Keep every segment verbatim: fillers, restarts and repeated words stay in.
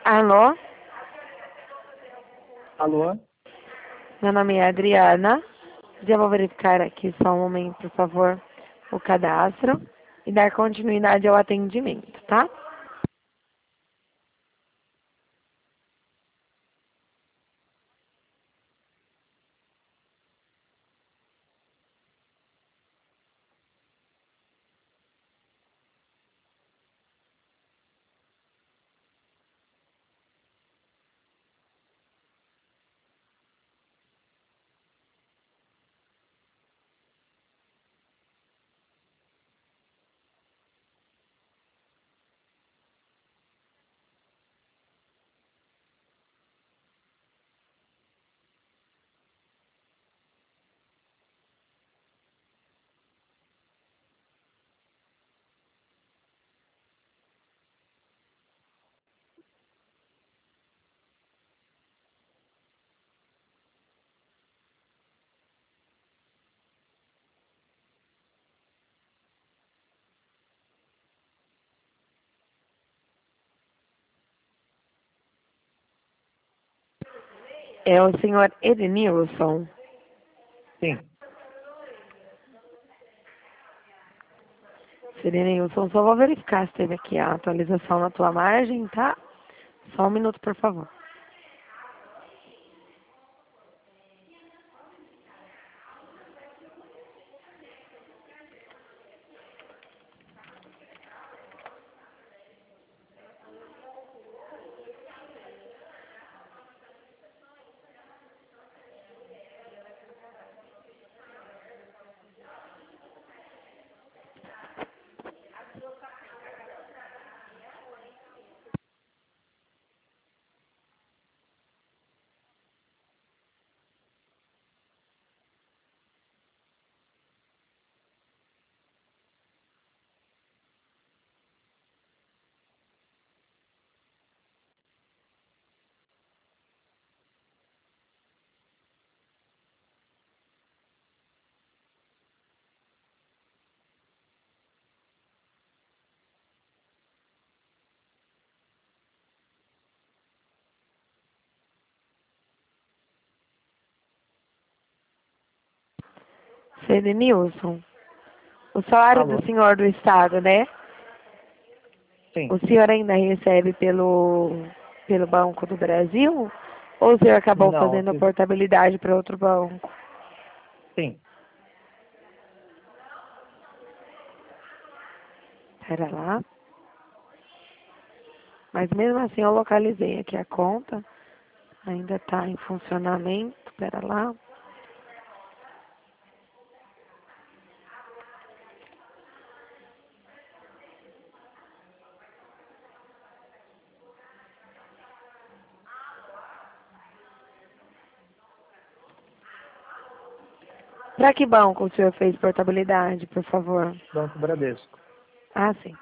Alô? Alô? Meu nome é Adriana. Já vou verificar aqui só um momento, por favor, o cadastro e dar continuidade ao atendimento, tá? É o senhor Edenilson. Sim. Edenilson, só vou verificar se teve aqui a atualização na tua margem, tá? Só um minuto, por favor. Seu Edenilson, o salário do Alô? senhor do Estado, né? Sim. O senhor ainda recebe pelo, pelo Banco do Brasil? Ou o senhor acabou Não, fazendo a aqui- portabilidade para outro banco? sim. Pera lá. Mas mesmo assim eu localizei aqui a conta. Ainda está em funcionamento. Pera lá. Para que banco o senhor fez portabilidade, por favor? Banco Bradesco. Ah, sim.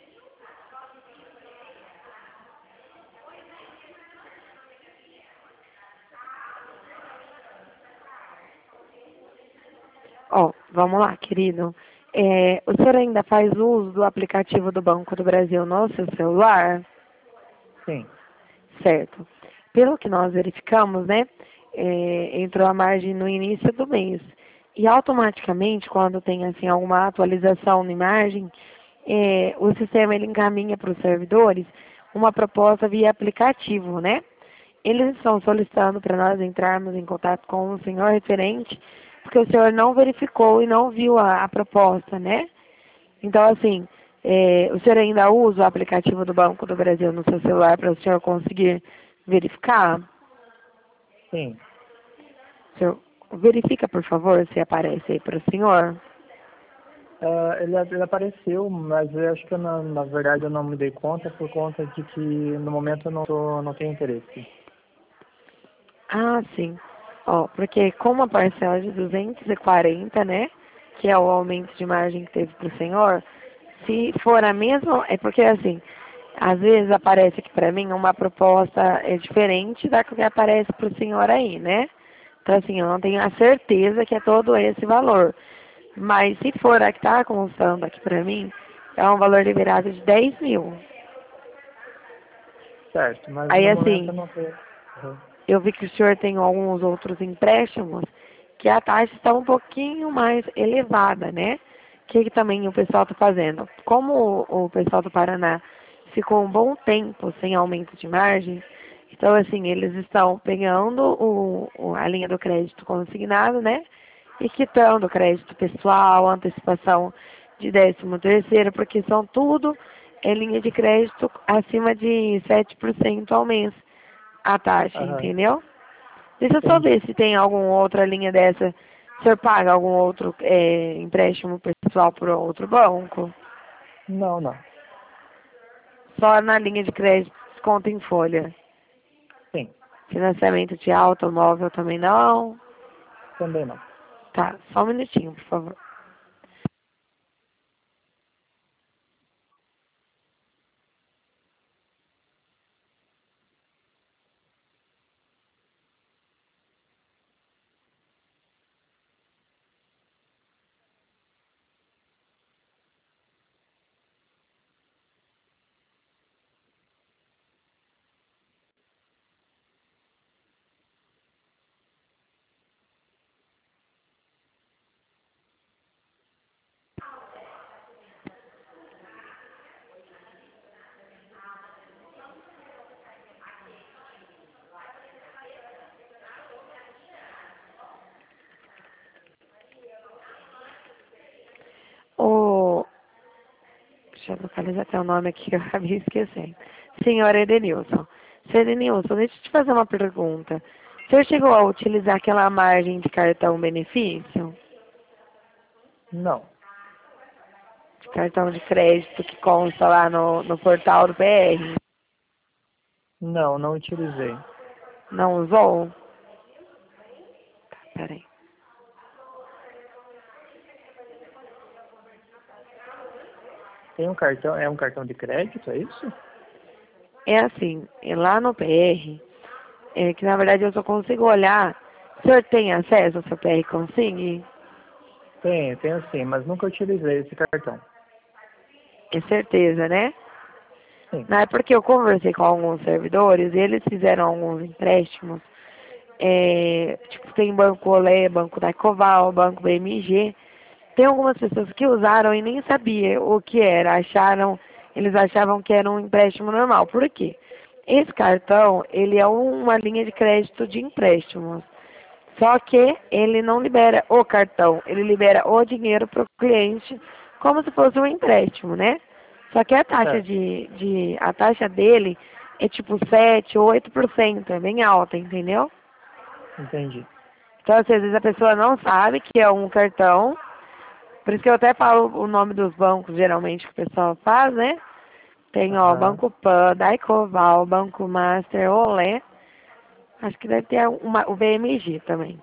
Ó, vamos lá, querido. É, o senhor ainda faz uso do aplicativo do Banco do Brasil no seu celular? Sim. Certo. Pelo que nós verificamos, né, é, entrou a margem no início do mês. E automaticamente, quando tem assim alguma atualização de margem, é, o sistema ele encaminha para os servidores uma proposta via aplicativo, né? Eles estão solicitando para nós entrarmos em contato com o senhor referente, porque o senhor não verificou e não viu a, a proposta, né? Então, assim, é, o senhor ainda usa o aplicativo do Banco do Brasil no seu celular para o senhor conseguir verificar? Sim. O senhor verifica, por favor, se aparece aí para o senhor. Ah, ele, ele apareceu, mas eu acho que eu, na, na verdade eu não me dei conta por conta de que no momento eu não, tô, não tenho interesse. Ah, sim. Ó, porque com uma parcela de duzentos e quarenta, né, que é o aumento de margem que teve para o senhor, se for a mesma, é porque assim, às vezes aparece aqui para mim uma proposta é diferente da que aparece para o senhor aí, né? Então assim, eu não tenho a certeza que é todo esse valor. Mas se for a que está constando aqui para mim, é um valor liberado de dez mil. Certo, mas Aí, no assim, momento eu não tenho. Uhum. eu vi que o senhor tem alguns outros empréstimos que a taxa está um pouquinho mais elevada, né? O que, que também o pessoal está fazendo? Como o, o pessoal do Paraná ficou um bom tempo sem aumento de margem, então, assim, eles estão pegando o, o- a linha do crédito consignado, né? E quitando o crédito pessoal, antecipação de décimo terceiro, porque são tudo é linha de crédito acima de sete por cento ao mês a taxa, Aham, entendeu? Deixa eu só entendi. ver se tem alguma outra linha dessa. O senhor paga algum outro é, empréstimo pessoal por outro banco? Não, não. Só na linha de crédito, desconto em folha. Sim, Financiamento de automóvel também não? também não. Tá, só um minutinho, por favor. O... Deixa eu localizar até o nome aqui que eu acabei esquecendo. Senhor Edenilson. Senhor Edenilson, deixa eu te fazer uma pergunta. O senhor chegou a utilizar aquela margem de cartão benefício? Não, De cartão de crédito que consta lá no, no portal do P R? não, não utilizei. Não usou? Tá, peraí. Tem um cartão, é um cartão de crédito, é isso? É assim, é lá no P R, é que na verdade eu só consigo olhar. O senhor tem acesso ao seu P R Consigne? Tem, tenho sim, mas nunca utilizei esse cartão. É certeza, né? Sim. Não é porque eu conversei com alguns servidores e eles fizeram alguns empréstimos. É, tipo, tem Banco Olé, Banco da Ecoval, Banco B M G. Tem algumas pessoas que usaram e nem sabiam o que era. Acharam, eles achavam que era um empréstimo normal. Por quê? Esse cartão, ele é uma linha de crédito de empréstimos. Só que ele não libera o cartão, ele libera o dinheiro para o cliente como se fosse um empréstimo, né? Só que a taxa Certo, de, de a taxa dele é tipo sete, oito por cento, é bem alta, entendeu? entendi. Então, assim, às vezes a pessoa não sabe que é um cartão, por isso que eu até falo o nome dos bancos, geralmente, que o pessoal faz, né? Tem, ó, Aham. Banco Pan, Daicoval, Banco Master, Olé, acho que deve ter uma, o B M G também.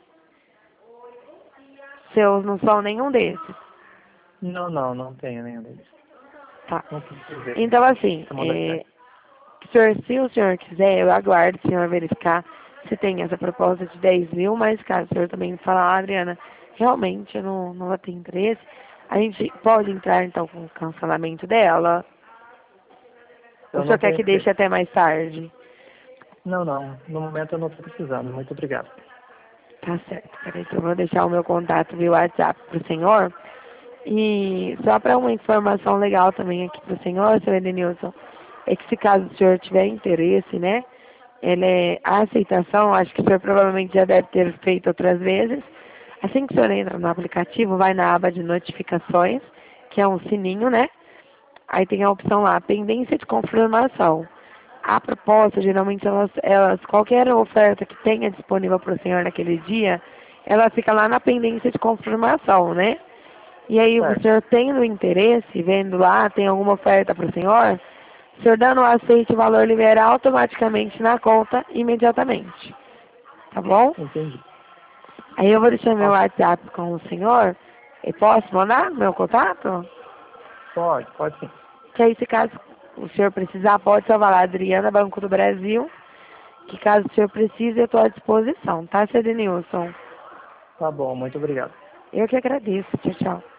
Seus não são nenhum desses. Não, não, não tenho nenhum deles. Tá. Não precisei Então, assim, essa modalidade. é, senhor, se o senhor quiser, eu aguardo o senhor verificar se tem essa proposta de dez mil, mas caso o senhor também falar, ah, Adriana, realmente eu não, não vou ter interesse, a gente pode entrar então com o cancelamento dela? Ou Eu o senhor não quer tenho que deixe interesse. até mais tarde? Não, não. No momento eu não estou precisando. Muito obrigado. Tá certo. Peraí que eu vou deixar o meu contato via WhatsApp pro senhor. E só para uma informação legal também aqui pro senhor, senhor Edenilson, é que se caso o senhor tiver interesse, né? Ele é, a aceitação, acho que o senhor provavelmente já deve ter feito outras vezes. Assim que o senhor entra no aplicativo, vai na aba de notificações, que é um sininho, né? Aí tem a opção lá, pendência de confirmação. A proposta, geralmente, elas, elas, qualquer oferta que tenha disponível para o senhor naquele dia, ela fica lá na pendência de confirmação, né? E aí o Certo, senhor tendo interesse, vendo lá, tem alguma oferta para o senhor, o senhor dando o aceite, o valor libera automaticamente na conta imediatamente. Tá bom? entendi. Aí eu vou deixar meu Ok. WhatsApp com o senhor. E posso mandar meu contato? Pode, pode sim. Que aí, se caso o senhor precisar, pode salvar lá, Adriana, Banco do Brasil. Que caso o senhor precise, eu estou à disposição, tá, seu Denilson? Tá bom, muito obrigado. Eu que agradeço. Tchau, tchau.